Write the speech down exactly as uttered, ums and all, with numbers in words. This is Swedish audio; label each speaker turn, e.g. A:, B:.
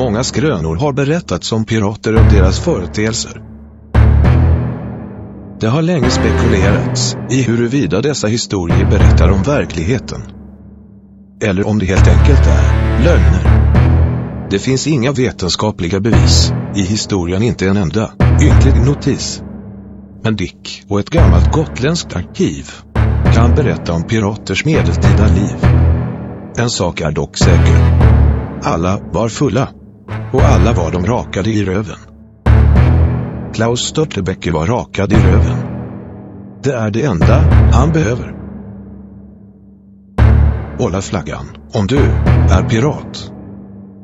A: Många skrönor har berättats om pirater och deras företeelser. Det har länge spekulerats i huruvida dessa historier berättar om verkligheten. Eller om det helt enkelt är lögner. Det finns inga vetenskapliga bevis, i historien inte en enda ynklig notis. Men Dick och ett gammalt gotländskt arkiv kan berätta om piraters medeltida liv. En sak är dock säker. Alla var fulla. Och alla var de rakade i röven. Klaus Störtebeker var rakad i röven. Det är det enda han behöver. Hålla flaggan om du är pirat.